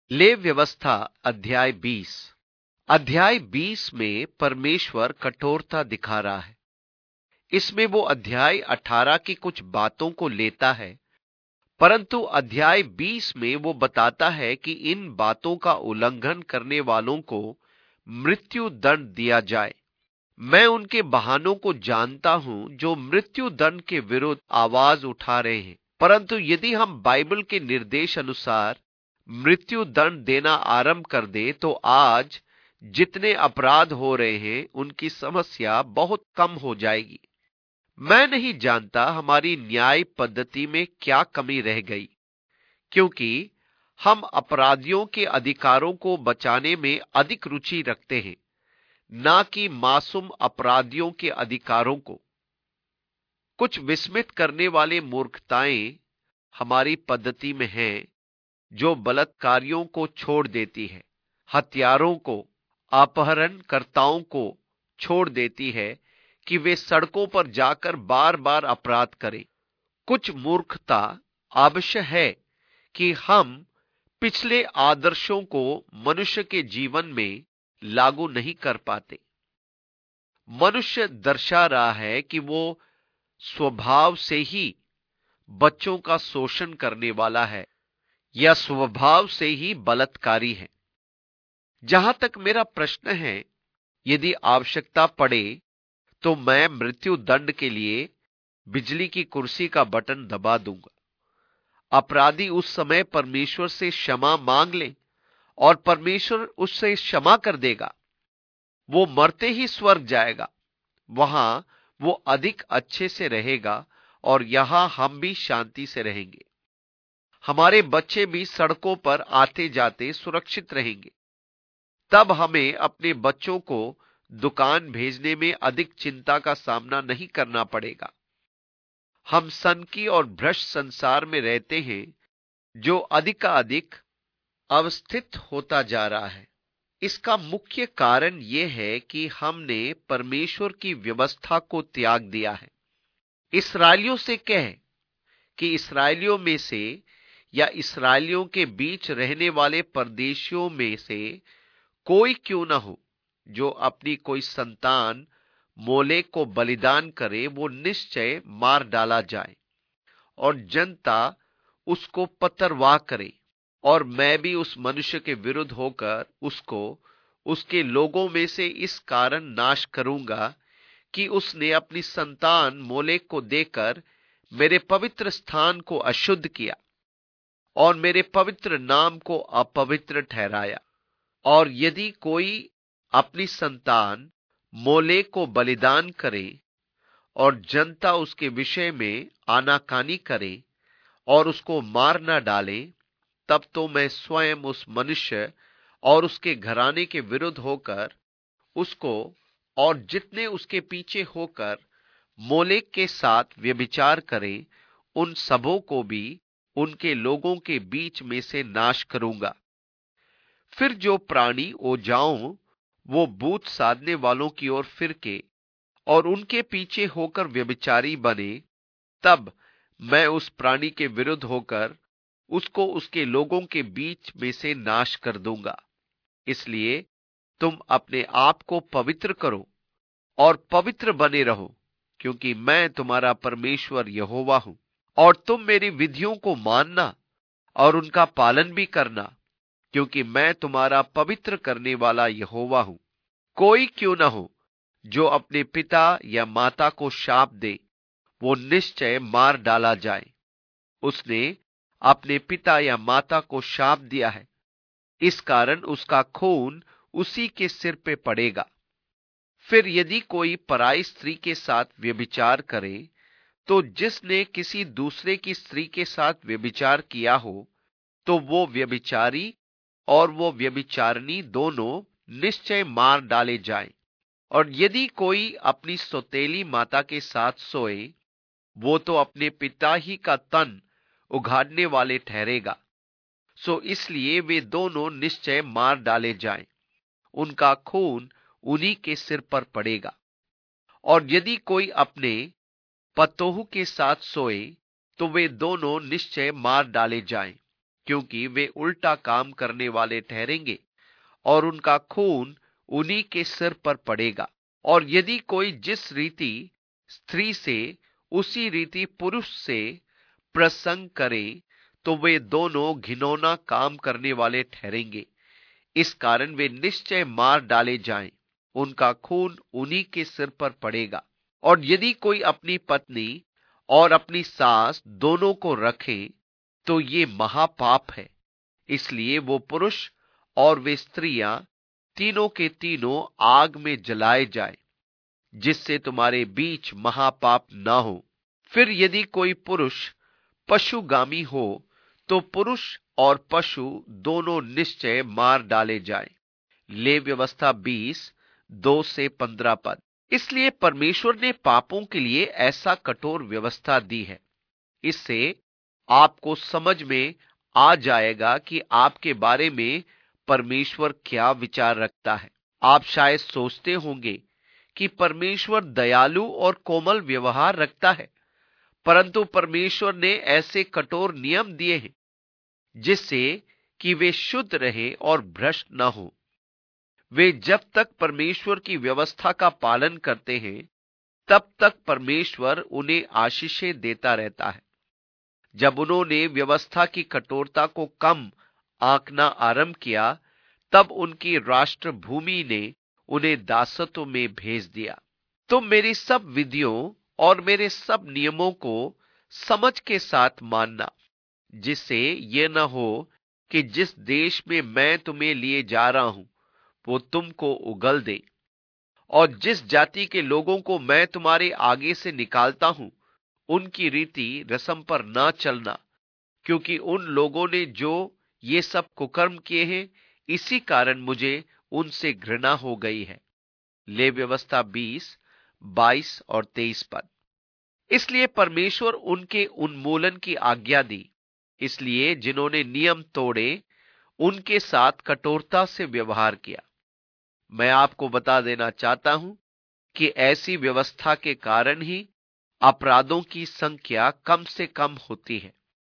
लेव व्यवस्था अध्याय 20 में परमेश्वर कठोरता दिखा रहा है। इसमें वो अध्याय 18 की कुछ बातों को लेता है, परंतु अध्याय 20 में वो बताता है कि इन बातों का उल्लंघन करने वालों को मृत्यु दंड दिया जाए। मैं उनके बहानों को जानता हूं जो मृत्यु दंड के विरुद्ध आवाज उठा रहे हैं, परंतु यदि हम बाइबल के निर्देश अनुसार मृत्यु दंड देना आरंभ कर दे तो आज जितने अपराध हो रहे हैं उनकी समस्या बहुत कम हो जाएगी। मैं नहीं जानता हमारी न्याय पद्धति में क्या कमी रह गई, क्योंकि हम अपराधियों के अधिकारों को बचाने में अधिक रुचि रखते हैं, ना कि मासूम अपराधियों के अधिकारों को। कुछ विस्मित करने वाले मूर्खताएं हमारी पद्धति में हैं, जो बलात्कारियों को छोड़ देती है, हत्यारों को, अपहरणकर्ताओं को छोड़ देती है कि वे सड़कों पर जाकर बार बार अपराध करें। कुछ मूर्खता आवश्यक है कि हम पिछले आदर्शों को मनुष्य के जीवन में लागू नहीं कर पाते। मनुष्य दर्शा रहा है कि वो स्वभाव से ही बच्चों का शोषण करने वाला है या स्वभाव से ही बलात्कारी है। जहां तक मेरा प्रश्न है, यदि आवश्यकता पड़े तो मैं मृत्यु दंड के लिए बिजली की कुर्सी का बटन दबा दूंगा। अपराधी उस समय परमेश्वर से क्षमा मांग ले और परमेश्वर उससे क्षमा कर देगा। वो मरते ही स्वर्ग जाएगा, वहां वो अधिक अच्छे से रहेगा और यहां हम भी शांति से रहेंगे। हमारे बच्चे भी सड़कों पर आते जाते सुरक्षित रहेंगे। तब हमें अपने बच्चों को दुकान भेजने में अधिक चिंता का सामना नहीं करना पड़ेगा। हम सनकी और भ्रष्ट संसार में रहते हैं जो अधिकाधिक अवस्थित होता जा रहा है। इसका मुख्य कारण यह है कि हमने परमेश्वर की व्यवस्था को त्याग दिया है। इस्राएलियों से कह कि इस्राएलियों में से या इस्राएलियों के बीच रहने वाले परदेशियों में से कोई क्यों न हो जो अपनी कोई संतान मोलेक को बलिदान करे, वो निश्चय मार डाला जाए और जनता उसको पतरवाह करे। और मैं भी उस मनुष्य के विरुद्ध होकर उसको उसके लोगों में से इस कारण नाश करूंगा कि उसने अपनी संतान मोलेक को देकर मेरे पवित्र स्थान को अशुद्ध किया और मेरे पवित्र नाम को अपवित्र ठहराया। और यदि कोई अपनी संतान मोलेक को बलिदान करे और जनता उसके विषय में आनाकानी करे और उसको मार न डाले, तब तो मैं स्वयं उस मनुष्य और उसके घराने के विरुद्ध होकर उसको और जितने उसके पीछे होकर मोलेक के साथ व्यभिचार करें, उन सबों को भी उनके लोगों के बीच में से नाश करूंगा। फिर जो प्राणी ओजाओं वो बूथ साधने वालों की ओर फिर के और उनके पीछे होकर व्यभिचारी बने, तब मैं उस प्राणी के विरुद्ध होकर उसको उसके लोगों के बीच में से नाश कर दूंगा। इसलिए तुम अपने आप को पवित्र करो और पवित्र बने रहो, क्योंकि मैं तुम्हारा परमेश्वर यहोवा हूं। और तुम मेरी विधियों को मानना और उनका पालन भी करना, क्योंकि मैं तुम्हारा पवित्र करने वाला यहोवा हूं। कोई क्यों न हो जो अपने पिता या माता को शाप दे, वो निश्चय मार डाला जाए। उसने अपने पिता या माता को शाप दिया है, इस कारण उसका खून उसी के सिर पे पड़ेगा। फिर यदि कोई पराई स्त्री के साथ व्यभिचार करे, तो जिसने किसी दूसरे की स्त्री के साथ व्यभिचार किया हो, तो वो व्यभिचारी और वो व्यभिचारिणी दोनों निश्चय मार डाले जाएं। और यदि कोई अपनी सौतेली माता के साथ सोए, वो तो अपने पिता ही का तन उघाड़ने वाले ठहरेगा। सो इसलिए वे दोनों निश्चय मार डाले जाएं, उनका खून उन्हीं के सिर पर पड़ेगा। और यदि कोई अपने पतोहू के साथ सोए, तो वे दोनों निश्चय मार डाले जाएं, क्योंकि वे उल्टा काम करने वाले ठहरेंगे और उनका खून उन्हीं के सिर पर पड़ेगा। और यदि कोई जिस रीति स्त्री से उसी रीति पुरुष से प्रसंग करे तो वे दोनों घिनौना काम करने वाले ठहरेंगे। इस कारण वे निश्चय मार डाले जाएं, उनका खून उन्हीं के सिर पर पड़ेगा। और यदि कोई अपनी पत्नी और अपनी सास दोनों को रखे तो ये महापाप है। इसलिए वो पुरुष और वे स्त्रियां तीनों के तीनों आग में जलाए जाए, जिससे तुम्हारे बीच महापाप ना हो। फिर यदि कोई पुरुष पशुगामी हो तो पुरुष और पशु दोनों निश्चय मार डाले जाए। ले व्यवस्था 20:2-15 पद। इसलिए परमेश्वर ने पापों के लिए ऐसा कठोर व्यवस्था दी है। इससे आपको समझ में आ जाएगा कि आपके बारे में परमेश्वर क्या विचार रखता है। आप शायद सोचते होंगे कि परमेश्वर दयालु और कोमल व्यवहार रखता है, परंतु परमेश्वर ने ऐसे कठोर नियम दिए हैं जिससे कि वे शुद्ध रहें और भ्रष्ट न हो। वे जब तक परमेश्वर की व्यवस्था का पालन करते हैं तब तक परमेश्वर उन्हें आशीषें देता रहता है। जब उन्होंने व्यवस्था की कठोरता को कम आंकना आरंभ किया तब उनकी राष्ट्र भूमि ने उन्हें दासत्व में भेज दिया। तुम मेरी सब विधियों और मेरे सब नियमों को समझ के साथ मानना, जिससे यह न हो कि जिस देश में मैं तुम्हें लिए जा रहा हूं वो तुमको उगल दे। और जिस जाति के लोगों को मैं तुम्हारे आगे से निकालता हूं उनकी रीति रस्म पर ना चलना, क्योंकि उन लोगों ने जो ये सब कुकर्म किए हैं इसी कारण मुझे उनसे घृणा हो गई है। ले व्यवस्था 20:22-23 पद। इसलिए परमेश्वर उनके उन्मूलन की आज्ञा दी। इसलिए जिन्होंने नियम तोड़े उनके साथ कठोरता से व्यवहार किया। मैं आपको बता देना चाहता हूं कि ऐसी व्यवस्था के कारण ही अपराधों की संख्या कम से कम होती है।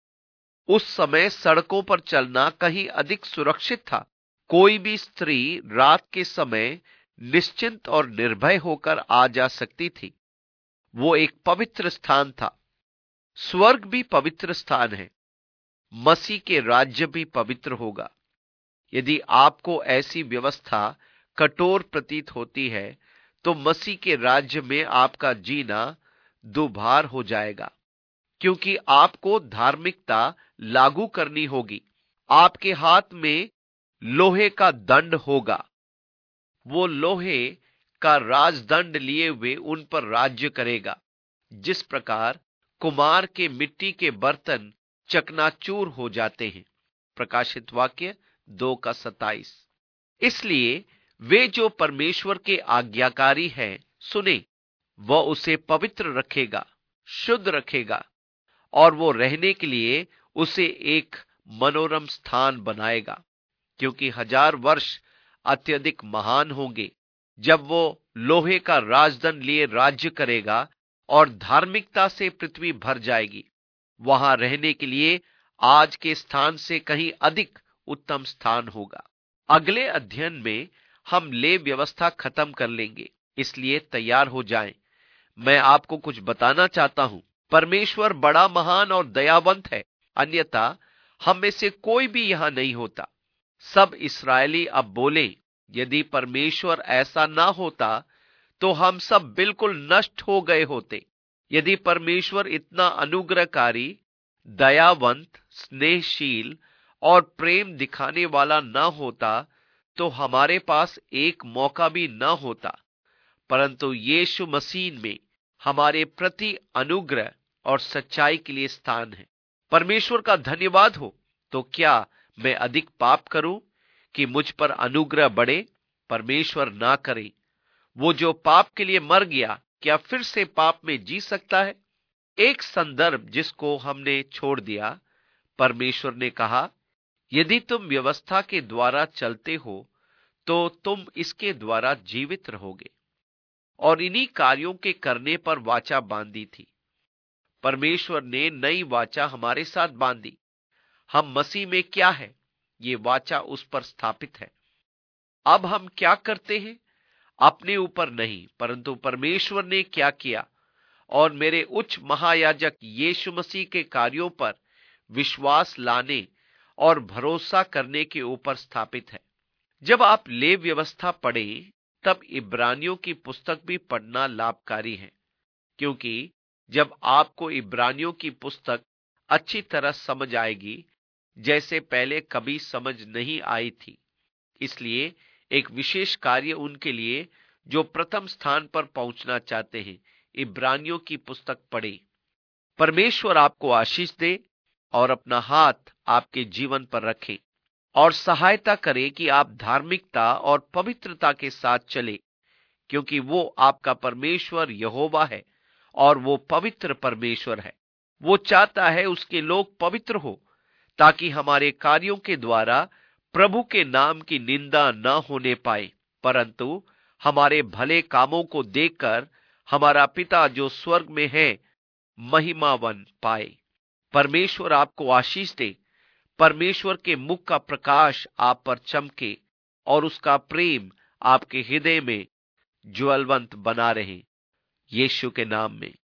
उस समय सड़कों पर चलना कहीं अधिक सुरक्षित था। कोई भी स्त्री रात के समय निश्चिंत और निर्भय होकर आ जा सकती थी। वो एक पवित्र स्थान था। स्वर्ग भी पवित्र स्थान है। मसीह के राज्य भी पवित्र होगा। यदि आपको ऐसी व्यवस्था कठोर प्रतीत होती है तो मसीह के राज्य में आपका जीना दुभार हो जाएगा, क्योंकि आपको धार्मिकता लागू करनी होगी। आपके हाथ में लोहे का दंड होगा। वो लोहे का राजदंड लिए हुए उन पर राज्य करेगा, जिस प्रकार कुम्हार के मिट्टी के बर्तन चकनाचूर हो जाते हैं। प्रकाशित वाक्य 2:27। इसलिए वे जो परमेश्वर के आज्ञाकारी हैं सुने, वह उसे पवित्र रखेगा, शुद्ध रखेगा और वो रहने के लिए उसे एक मनोरम स्थान बनाएगा, क्योंकि 1000 वर्ष अत्यधिक महान होंगे जब वो लोहे का राजदंड लिए राज्य करेगा और धार्मिकता से पृथ्वी भर जाएगी। वहां रहने के लिए आज के स्थान से कहीं अधिक उत्तम स्थान होगा। अगले अध्ययन में हम ले व्यवस्था खत्म कर लेंगे, इसलिए तैयार हो जाएं। मैं आपको कुछ बताना चाहता हूं। परमेश्वर बड़ा महान और दयावंत है, अन्यथा हम में से कोई भी यहां नहीं होता। सब इसराइली अब बोले, यदि परमेश्वर ऐसा ना होता तो हम सब बिल्कुल नष्ट हो गए होते। यदि परमेश्वर इतना अनुग्रहकारी, दयावंत, स्नेहशील और प्रेम दिखाने वाला ना होता तो हमारे पास एक मौका भी ना होता। परंतु यीशु मसीह में हमारे प्रति अनुग्रह और सच्चाई के लिए स्थान है। परमेश्वर का धन्यवाद हो। तो क्या मैं अधिक पाप करूं कि मुझ पर अनुग्रह बढ़े? परमेश्वर ना करे। वो जो पाप के लिए मर गया, क्या फिर से पाप में जी सकता है? एक संदर्भ जिसको हमने छोड़ दिया। परमेश्वर ने कहा, यदि तुम व्यवस्था के द्वारा चलते हो तो तुम इसके द्वारा जीवित रहोगे। और इन्हीं कार्यों के करने पर वाचा बांधी थी। परमेश्वर ने नई वाचा हमारे साथ बांधी। हम मसीह में क्या है, ये वाचा उस पर स्थापित है। अब हम क्या करते हैं? अपने ऊपर नहीं, परंतु परमेश्वर ने क्या किया और मेरे उच्च महायाजक यीशु मसीह के कार्यों पर विश्वास लाने और भरोसा करने के ऊपर स्थापित है। जब आप लेव व्यवस्था पढ़ें, तब इब्रानियों की पुस्तक भी पढ़ना लाभकारी है, क्योंकि जब आपको इब्रानियों की पुस्तक अच्छी तरह समझ आएगी, जैसे पहले कभी समझ नहीं आई थी। इसलिए एक विशेष कार्य उनके लिए जो प्रथम स्थान पर पहुंचना चाहते हैं, इब्रानियों की पुस्तक पढ़े। परमेश्वर आपको आशीष दे और अपना हाथ आपके जीवन पर रखे और सहायता करे कि आप धार्मिकता और पवित्रता के साथ चले, क्योंकि वो आपका परमेश्वर यहोवा है और वो पवित्र परमेश्वर है। वो चाहता है उसके लोग पवित्र हो, ताकि हमारे कार्यों के द्वारा प्रभु के नाम की निंदा न होने पाए, परंतु हमारे भले कामों को देखकर हमारा पिता जो स्वर्ग में है महिमावन पाए। परमेश्वर आपको आशीष दे। परमेश्वर के मुख का प्रकाश आप पर चमके और उसका प्रेम आपके हृदय में ज्वलंत बना रहे, यीशु के नाम में।